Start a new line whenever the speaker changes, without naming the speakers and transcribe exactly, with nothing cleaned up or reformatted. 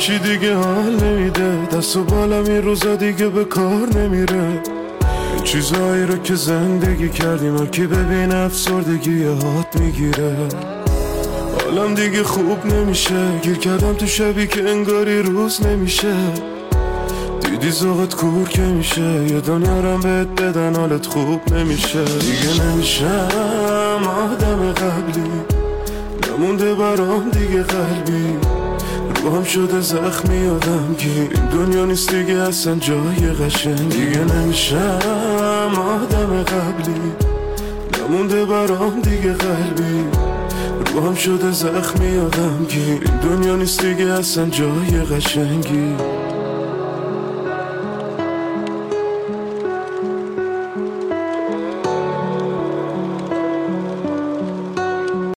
هیچی دیگه حال نمیده، دست و بالم این روزا دیگه به کار نمیره. این چیزایی رو که زندگی کردیم هر کی ببین افسردگی هات میگیره. حالم دیگه خوب نمیشه، گیر کردم تو شبی که انگاری روز نمیشه. دیدی ذوقت کور که میشه، یه دنیا رم بهت بدن حالت خوب نمیشه. دیگه نمیشم آدم قبلی، نمونده برام دیگه قلبی. روحم شده زخمی آدم گیر، این دنیا نیست دیگه اصلا جای قشنگ. دیگه نمیشم آدم قبلی، نمونده برام دیگه قلبی. روحم شده زخمی آدم گیر، این دنیا نیست دیگه اصلا جای قشنگی.